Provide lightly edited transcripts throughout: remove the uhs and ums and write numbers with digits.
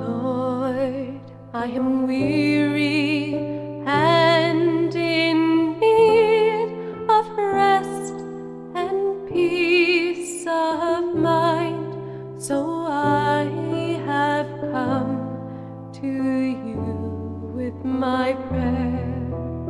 Lord, I am weary and in need of rest and peace of mind, so I have come to you with my prayer.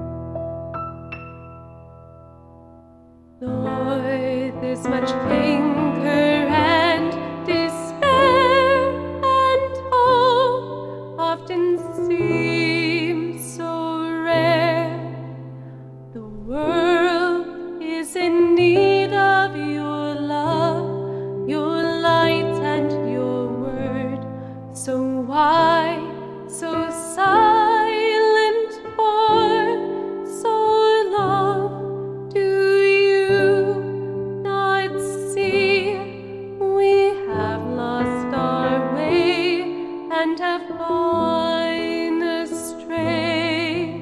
Lord, there's much anger and despair, and hope often seems so rare. The world is in need of your love, your light and your word. So why so silent for so long? Do you not see we have lost our way and have gone astray?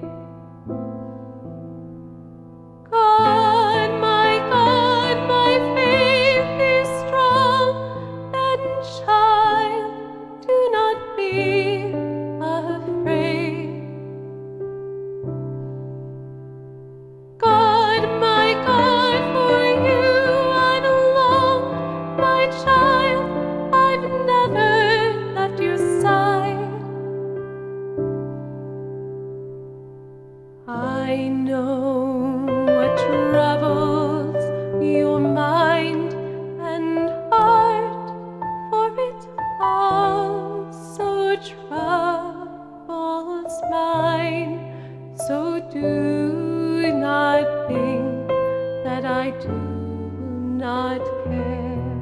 God, my faith is strong, then child, do not be afraid. God, for you I've longed, my child, I've never left your side. I know what troubles your mind and heart, for it also troubles mine. So do not think that I do not care.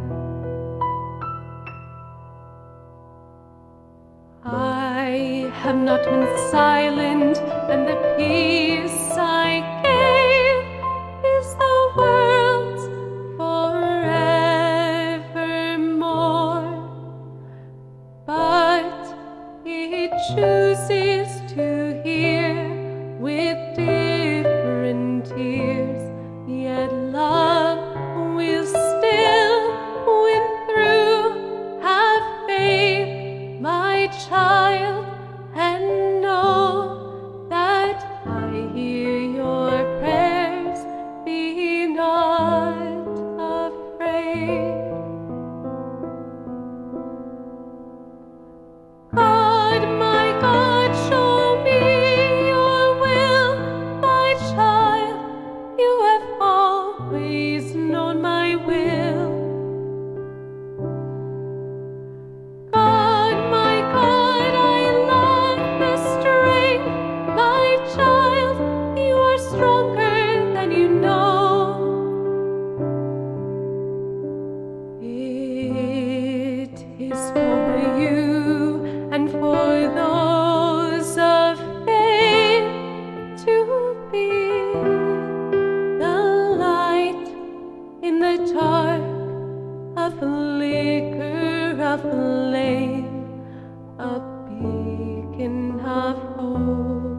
I have not been silent, and the peace I gave is the world's forevermore. But it chooses to hear with different tears, yet love will still win through. Have faith, my child, and know that I hear your prayers. Be not afraid. God, show me your will, my child. You have always known my will. God, I lack the strength, my child. You are stronger than you know. It is for you and for those of faith to be the light in the dark, a flicker of flame, a beacon of hope.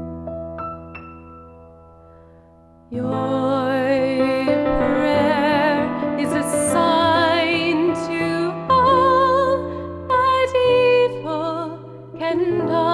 Your prayer is a sign to all that evil cannot